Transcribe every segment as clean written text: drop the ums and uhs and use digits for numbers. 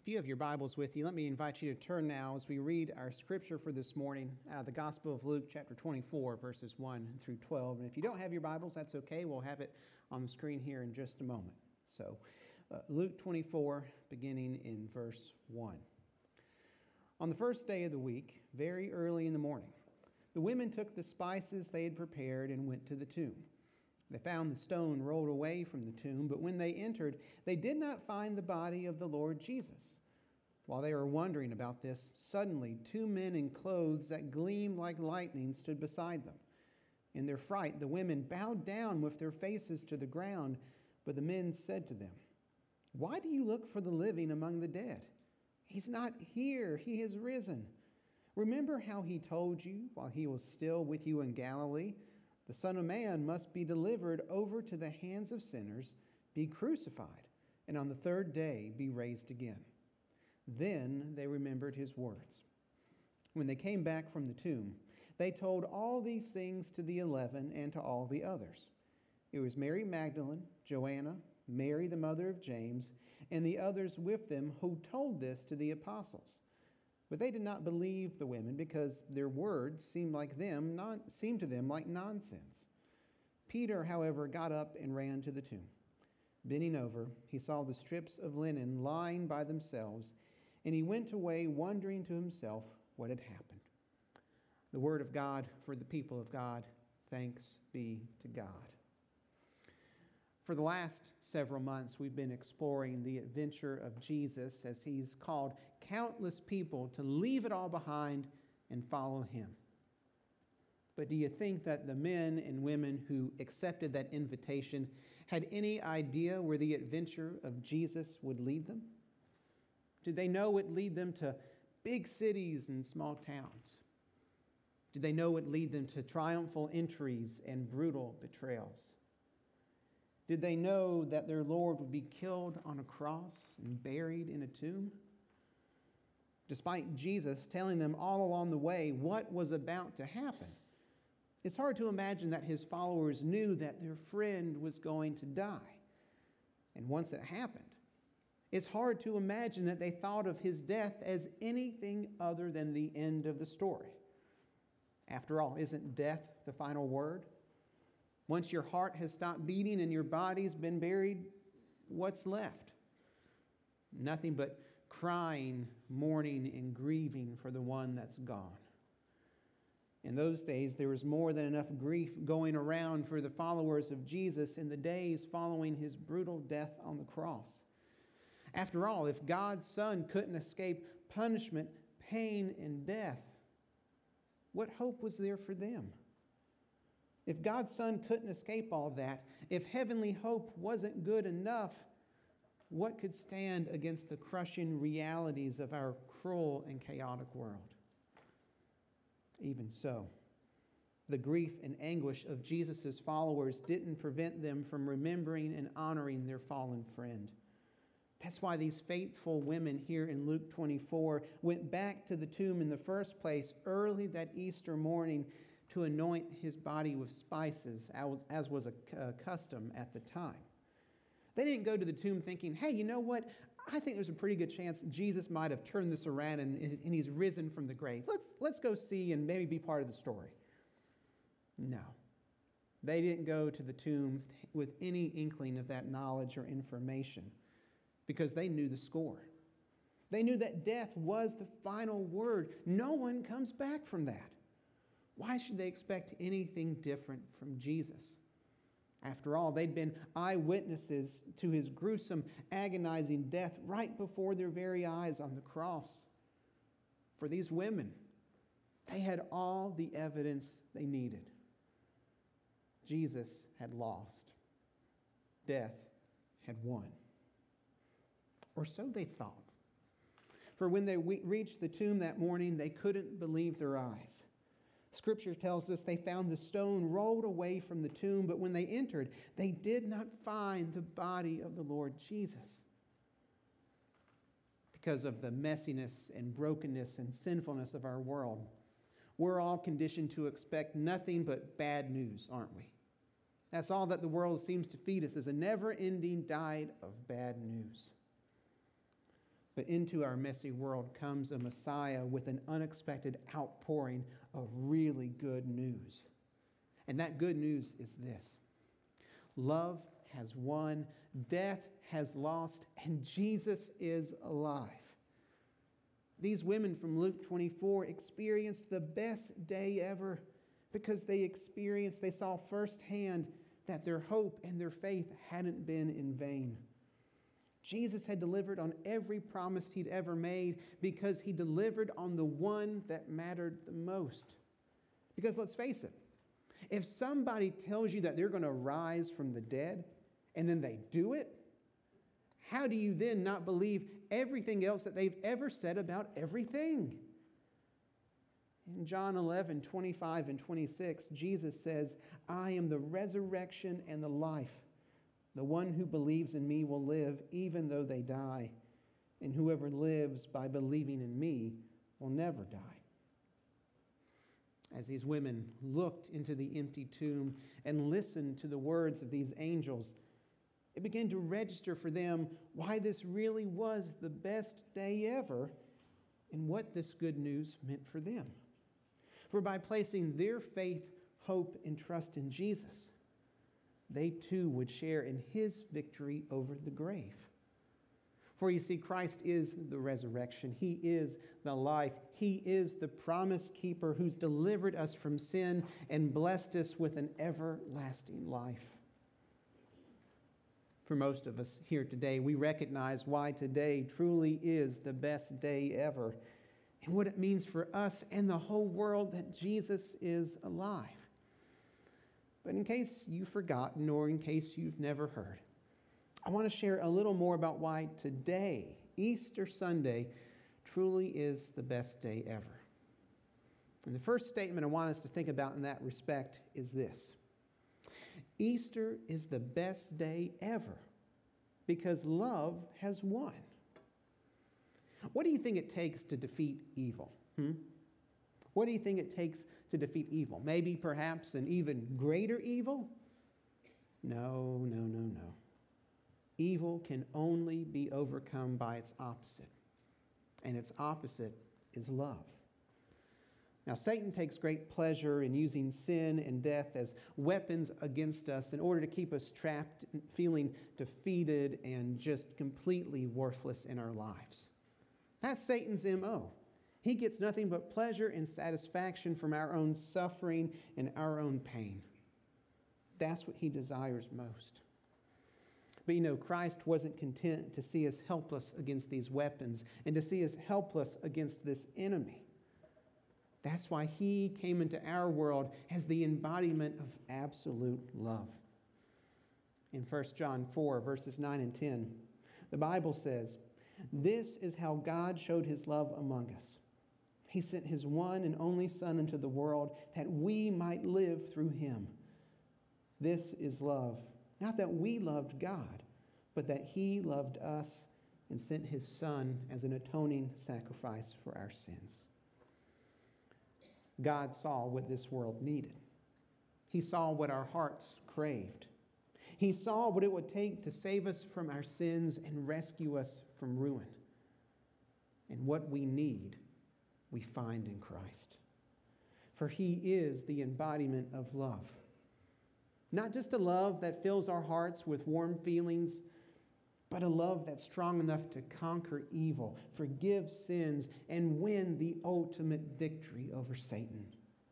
If you have your Bibles with you, let me invite you to turn now as we read our scripture for this morning out of the Gospel of Luke, chapter 24, verses 1 through 12. And if you don't have your Bibles, that's okay. We'll have it on the screen here in just a moment. So, Luke 24, beginning in verse 1. On the first day of the week, very early in the morning, the women took the spices they had prepared and went to the tomb. They found the stone rolled away from the tomb, but when they entered, they did not find the body of the Lord Jesus. While they were wondering about this, suddenly 2 men in clothes that gleamed like lightning stood beside them. In their fright, the women bowed down with their faces to the ground, but the men said to them, "Why do you look for the living among the dead? He's not here, he has risen. Remember how he told you while he was still with you in Galilee? The Son of Man must be delivered over to the hands of sinners, be crucified, and on the third day be raised again." Then they remembered his words. When they came back from the tomb, they told all these things to the 11 and to all the others. It was Mary Magdalene, Joanna, Mary the mother of James, and the others with them who told this to the apostles. But they did not believe the women because their words seemed to them like nonsense. Peter, however, got up and ran to the tomb. Bending over, he saw the strips of linen lying by themselves, and he went away wondering to himself what had happened. The word of God for the people of God. Thanks be to God. For the last several months, we've been exploring the adventure of Jesus as he's called countless people to leave it all behind and follow him. But do you think that the men and women who accepted that invitation had any idea where the adventure of Jesus would lead them? Did they know it lead them to big cities and small towns? Did they know it lead them to triumphal entries and brutal betrayals? Did they know that their Lord would be killed on a cross and buried in a tomb? Despite Jesus telling them all along the way what was about to happen, it's hard to imagine that his followers knew that their friend was going to die. And once it happened, it's hard to imagine that they thought of his death as anything other than the end of the story. After all, isn't death the final word? Once your heart has stopped beating and your body's been buried, what's left? Nothing but crying, mourning, and grieving for the one that's gone. In those days, there was more than enough grief going around for the followers of Jesus in the days following his brutal death on the cross. After all, if God's Son couldn't escape punishment, pain, and death, what hope was there for them? If God's Son couldn't escape all that, if heavenly hope wasn't good enough, what could stand against the crushing realities of our cruel and chaotic world? Even so, the grief and anguish of Jesus' followers didn't prevent them from remembering and honoring their fallen friend. That's why these faithful women here in Luke 24 went back to the tomb in the first place early that Easter morning to anoint his body with spices, as was a custom at the time. They didn't go to the tomb thinking, hey, you know what? I think there's a pretty good chance Jesus might have turned this around and he's risen from the grave. Let's go see and maybe be part of the story. No. They didn't go to the tomb with any inkling of that knowledge or information because they knew the score. They knew that death was the final word. No one comes back from that. Why should they expect anything different from Jesus? After all, they'd been eyewitnesses to his gruesome, agonizing death right before their very eyes on the cross. For these women, they had all the evidence they needed. Jesus had lost. Death had won. Or so they thought. For when they reached the tomb that morning, they couldn't believe their eyes. Scripture tells us they found the stone rolled away from the tomb, but when they entered, they did not find the body of the Lord Jesus. Because of the messiness and brokenness and sinfulness of our world, we're all conditioned to expect nothing but bad news, aren't we? That's all that the world seems to feed us, is a never-ending diet of bad news. But into our messy world comes a Messiah with an unexpected outpouring of really good news. And that good news is this: love has won, death has lost, and Jesus is alive. These women from Luke 24 experienced the best day ever because they saw firsthand that their hope and their faith hadn't been in vain. Jesus had delivered on every promise he'd ever made because he delivered on the one that mattered the most. Because let's face it, if somebody tells you that they're going to rise from the dead and then they do it, how do you then not believe everything else that they've ever said about everything? In John 11, 25 and 26, Jesus says, "I am the resurrection and the life. The one who believes in me will live even though they die, and whoever lives by believing in me will never die." As these women looked into the empty tomb and listened to the words of these angels, it began to register for them why this really was the best day ever and what this good news meant for them. For by placing their faith, hope, and trust in Jesus, they too would share in his victory over the grave. For you see, Christ is the resurrection. He is the life. He is the promise keeper who's delivered us from sin and blessed us with an everlasting life. For most of us here today, we recognize why today truly is the best day ever and what it means for us and the whole world that Jesus is alive. But in case you've forgotten or in case you've never heard, I want to share a little more about why today, Easter Sunday, truly is the best day ever. And the first statement I want us to think about in that respect is this: Easter is the best day ever because love has won. What do you think it takes to defeat evil? What do you think it takes to defeat evil? Maybe perhaps an even greater evil? No. Evil can only be overcome by its opposite, and its opposite is love. Now, Satan takes great pleasure in using sin and death as weapons against us in order to keep us trapped, feeling defeated, and just completely worthless in our lives. That's Satan's MO. He gets nothing but pleasure and satisfaction from our own suffering and our own pain. That's what he desires most. But you know, Christ wasn't content to see us helpless against these weapons and to see us helpless against this enemy. That's why he came into our world as the embodiment of absolute love. In 1 John 4, verses 9 and 10, the Bible says, "This is how God showed his love among us. He sent his one and only Son into the world that we might live through him. This is love. Not that we loved God, but that he loved us and sent his Son as an atoning sacrifice for our sins." God saw what this world needed. He saw what our hearts craved. He saw what it would take to save us from our sins and rescue us from ruin. And what we need, we find in Christ. For he is the embodiment of love. Not just a love that fills our hearts with warm feelings, but a love that's strong enough to conquer evil, forgive sins, and win the ultimate victory over Satan.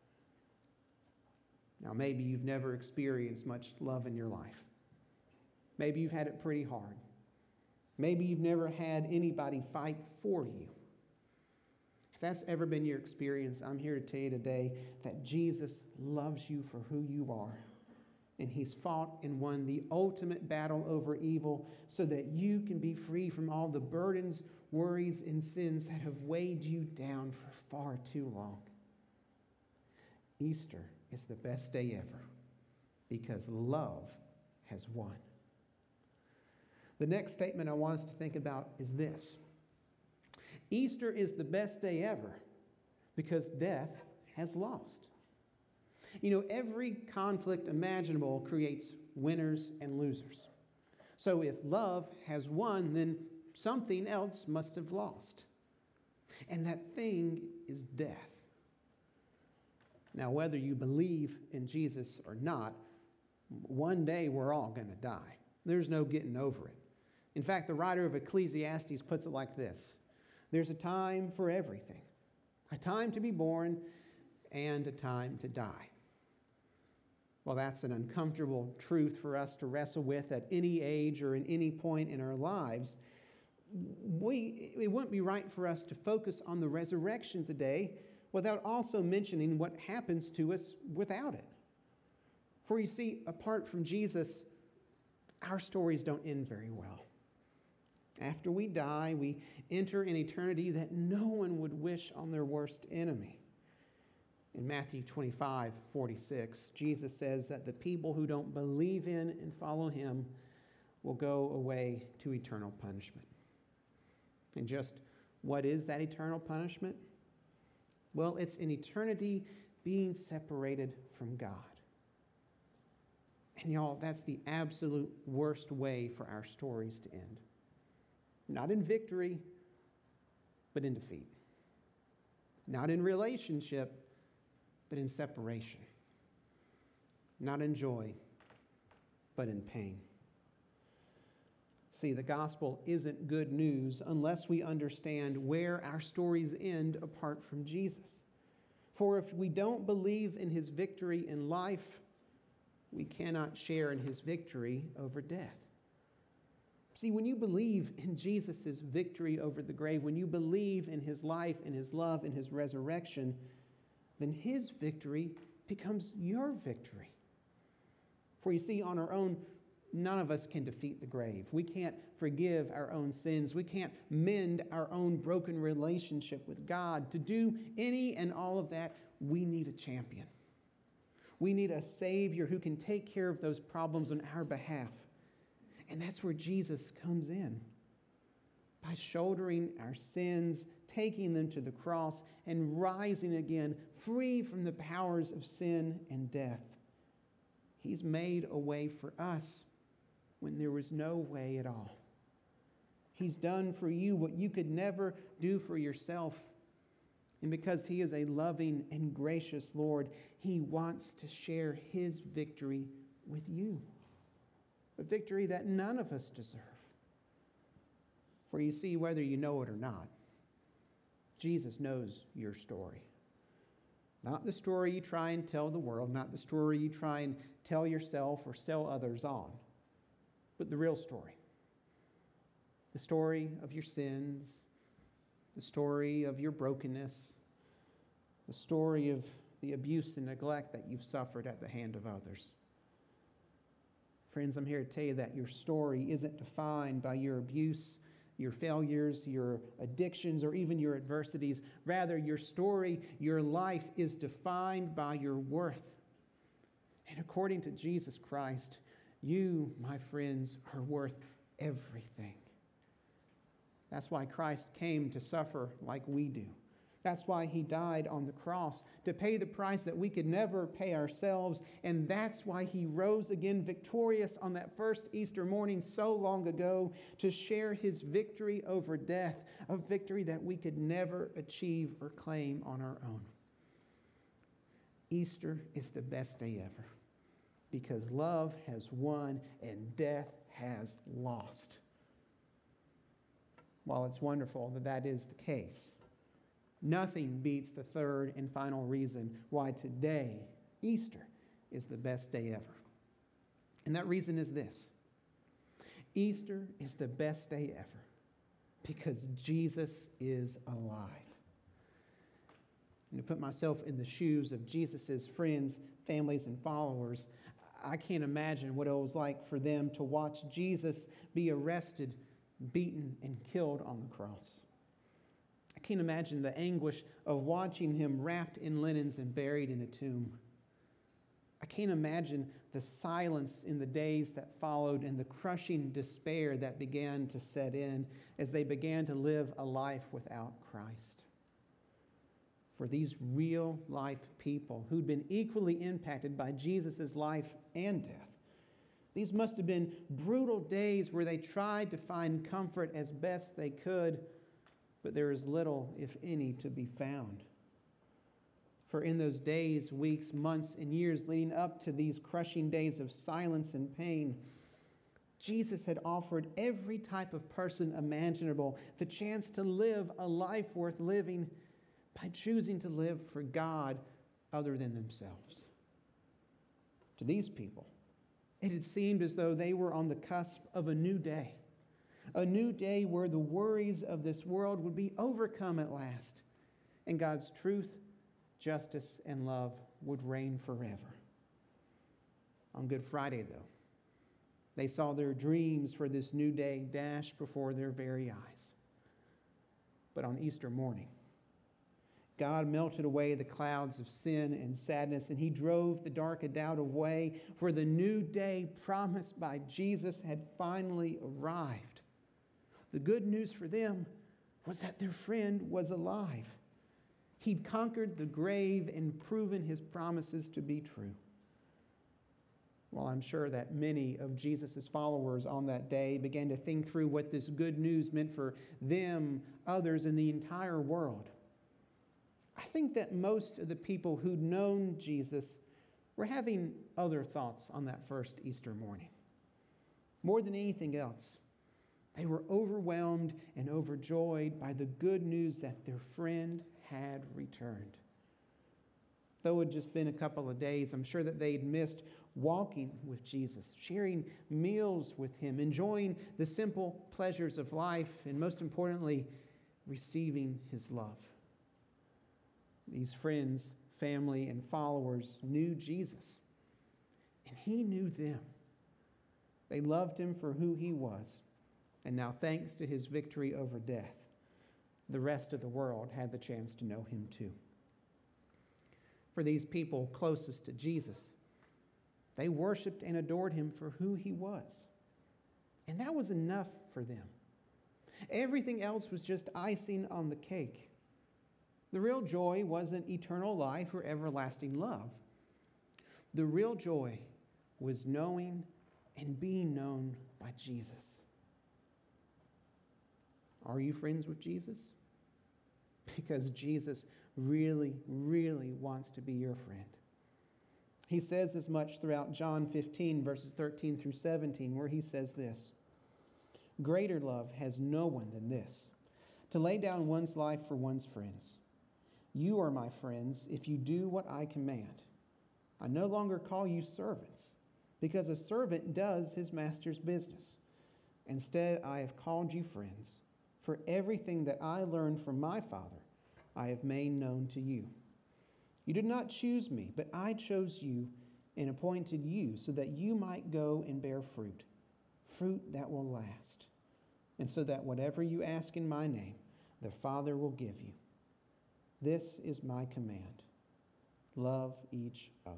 Now, maybe you've never experienced much love in your life. Maybe you've had it pretty hard. Maybe you've never had anybody fight for you. If that's ever been your experience, I'm here to tell you today that Jesus loves you for who you are. And he's fought and won the ultimate battle over evil so that you can be free from all the burdens, worries, and sins that have weighed you down for far too long. Easter is the best day ever because love has won. The next statement I want us to think about is this: Easter is the best day ever because death has lost. You know, every conflict imaginable creates winners and losers. So if love has won, then something else must have lost. And that thing is death. Now, whether you believe in Jesus or not, one day we're all going to die. There's no getting over it. In fact, the writer of Ecclesiastes puts it like this: there's a time for everything, a time to be born and a time to die. Well, that's an uncomfortable truth for us to wrestle with at any age or in any point in our lives. It wouldn't be right for us to focus on the resurrection today without also mentioning what happens to us without it. For you see, apart from Jesus, our stories don't end very well. After we die, we enter an eternity that no one would wish on their worst enemy. In Matthew 25:46, Jesus says that the people who don't believe in and follow him will go away to eternal punishment. And just what is that eternal punishment? Well, it's an eternity being separated from God. And y'all, that's the absolute worst way for our stories to end. Not in victory, but in defeat. Not in relationship, but in separation. Not in joy, but in pain. See, the gospel isn't good news unless we understand where our stories end apart from Jesus. For if we don't believe in his victory in life, we cannot share in his victory over death. See, when you believe in Jesus' victory over the grave, when you believe in his life and his love and his resurrection, then his victory becomes your victory. For you see, on our own, none of us can defeat the grave. We can't forgive our own sins. We can't mend our own broken relationship with God. To do any and all of that, we need a champion. We need a Savior who can take care of those problems on our behalf. And that's where Jesus comes in. By shouldering our sins, taking them to the cross, and rising again, free from the powers of sin and death. He's made a way for us when there was no way at all. He's done for you what you could never do for yourself. And because he is a loving and gracious Lord, he wants to share his victory with you. A victory that none of us deserve. For you see, whether you know it or not, Jesus knows your story. Not the story you try and tell the world, not the story you try and tell yourself or sell others on, but the real story. The story of your sins, the story of your brokenness, the story of the abuse and neglect that you've suffered at the hand of others. Friends, I'm here to tell you that your story isn't defined by your abuse, your failures, your addictions, or even your adversities. Rather, your story, your life is defined by your worth. And according to Jesus Christ, you, my friends, are worth everything. That's why Christ came to suffer like we do. That's why he died on the cross, to pay the price that we could never pay ourselves. And that's why he rose again victorious on that first Easter morning so long ago, to share his victory over death, a victory that we could never achieve or claim on our own. Easter is the best day ever, because love has won and death has lost. While it's wonderful that that is the case, nothing beats the third and final reason why today, Easter, is the best day ever. And that reason is this: Easter is the best day ever because Jesus is alive. And to put myself in the shoes of Jesus' friends, families, and followers, I can't imagine what it was like for them to watch Jesus be arrested, beaten, and killed on the cross. I can't imagine the anguish of watching him wrapped in linens and buried in a tomb. I can't imagine the silence in the days that followed and the crushing despair that began to set in as they began to live a life without Christ. For these real life people who'd been equally impacted by Jesus' life and death, These must have been brutal days where they tried to find comfort as best they could, but there is little, if any, to be found. For in those days, weeks, months, and years leading up to these crushing days of silence and pain, Jesus had offered every type of person imaginable the chance to live a life worth living by choosing to live for God other than themselves. To these people, it had seemed as though they were on the cusp of a new day where the worries of this world would be overcome at last, and God's truth, justice, and love would reign forever. On Good Friday, though, they saw their dreams for this new day dashed before their very eyes. But on Easter morning, God melted away the clouds of sin and sadness, and he drove the dark of doubt away, for the new day promised by Jesus had finally arrived. The good news for them was that their friend was alive. He'd conquered the grave and proven his promises to be true. Well, I'm sure that many of Jesus' followers on that day began to think through what this good news meant for them, others, and the entire world. I think that most of the people who'd known Jesus were having other thoughts on that first Easter morning. More than anything else, they were overwhelmed and overjoyed by the good news that their friend had returned. Though it had just been a couple of days, I'm sure that they'd missed walking with Jesus, sharing meals with him, enjoying the simple pleasures of life, and most importantly, receiving his love. These friends, family, and followers knew Jesus, and he knew them. They loved him for who he was, and now, thanks to his victory over death, the rest of the world had the chance to know him too. For these people closest to Jesus, they worshiped and adored him for who he was, and that was enough for them. Everything else was just icing on the cake. The real joy wasn't eternal life or everlasting love. The real joy was knowing and being known by Jesus. Are you friends with Jesus? Because Jesus really, really wants to be your friend. He says as much throughout John 15, verses 13 through 17, where he says this: "Greater love has no one than this, to lay down one's life for one's friends. You are my friends if you do what I command. I no longer call you servants, because a servant does his master's business. Instead, I have called you friends, for everything that I learned from my Father I have made known to you. You did not choose me, but I chose you and appointed you so that you might go and bear fruit, fruit that will last, and so that whatever you ask in my name, the Father will give you. This is my command: love each other."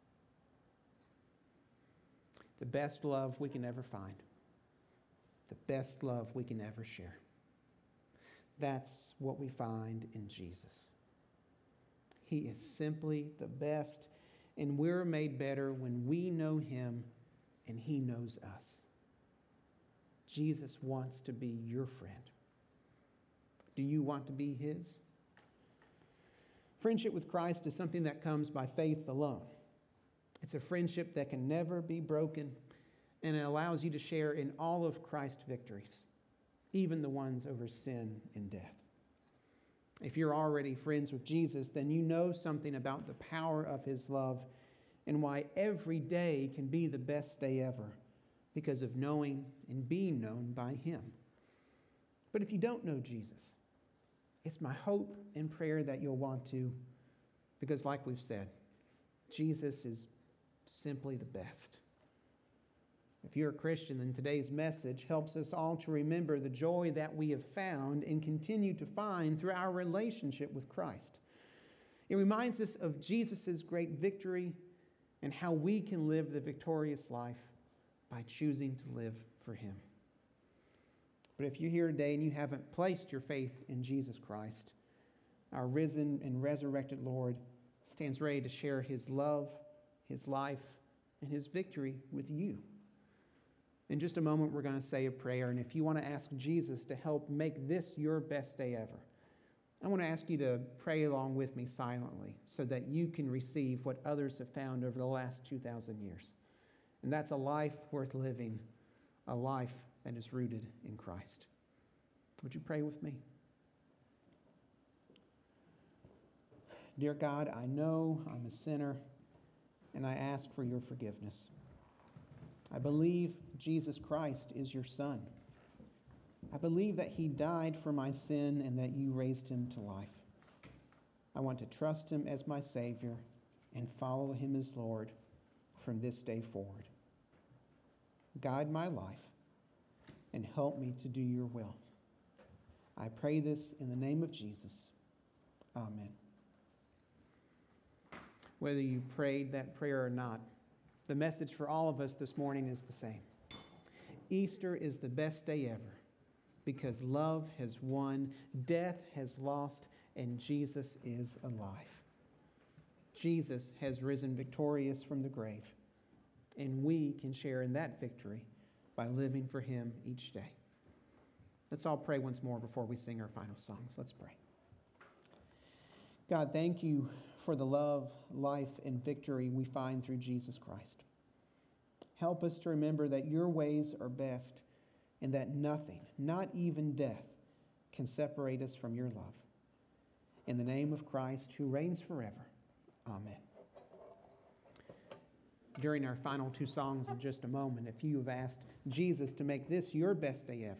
The best love we can ever find, the best love we can ever share. That's what we find in Jesus. He is simply the best, and we're made better when we know him and he knows us. Jesus wants to be your friend. Do you want to be his? Friendship with Christ is something that comes by faith alone. It's a friendship that can never be broken, and it allows you to share in all of Christ's victories, even the ones over sin and death. If you're already friends with Jesus, then you know something about the power of his love and why every day can be the best day ever because of knowing and being known by him. But if you don't know Jesus, it's my hope and prayer that you'll want to, because like we've said, Jesus is simply the best. If you're a Christian, then today's message helps us all to remember the joy that we have found and continue to find through our relationship with Christ. It reminds us of Jesus' great victory and how we can live the victorious life by choosing to live for him. But if you're here today and you haven't placed your faith in Jesus Christ, our risen and resurrected Lord stands ready to share his love, his life, and his victory with you. In just a moment, we're going to say a prayer. And if you want to ask Jesus to help make this your best day ever, I want to ask you to pray along with me silently so that you can receive what others have found over the last 2,000 years. And that's a life worth living, a life that is rooted in Christ. Would you pray with me? Dear God, I know I'm a sinner, and I ask for your forgiveness. I believe Jesus Christ is your Son. I believe that he died for my sin and that you raised him to life. I want to trust him as my Savior and follow him as Lord from this day forward. Guide my life and help me to do your will. I pray this in the name of Jesus. Amen. Whether you prayed that prayer or not, the message for all of us this morning is the same. Easter is the best day ever because love has won, death has lost, and Jesus is alive. Jesus has risen victorious from the grave, and we can share in that victory by living for him each day. Let's all pray once more before we sing our final songs. Let's pray. God, thank you for the love, life, and victory we find through Jesus Christ. Help us to remember that your ways are best and that nothing, not even death, can separate us from your love. In the name of Christ, who reigns forever. Amen. During our final two songs in just a moment, if you have asked Jesus to make this your best day ever,